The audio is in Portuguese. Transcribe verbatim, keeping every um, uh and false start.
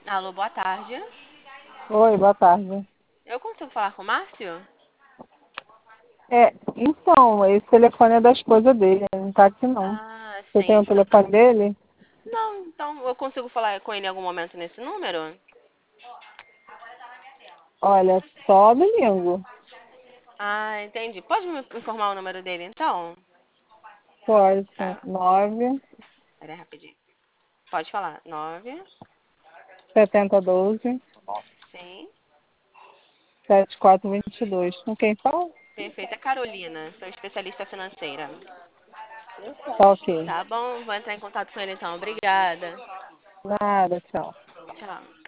Alô, boa tarde. Oi, boa tarde. Eu consigo falar com o Márcio? É, então, esse telefone é da esposa dele, ele não tá aqui não. Ah, Você tem sim. o telefone dele? Não, então eu consigo falar com ele em algum momento nesse número? Olha, só domingo. Ah, entendi. Pode me informar o número dele, então? Pode, Tá, nove peraí rapidinho. Pode falar. Nove. setenta doze Sim. setenta e quatro vinte e dois. Com quem fala? Perfeito. É Carolina. Sou especialista financeira. Tá ok. Tá bom? Vou entrar em contato com ele, então. Obrigada. Nada, tchau. Tchau.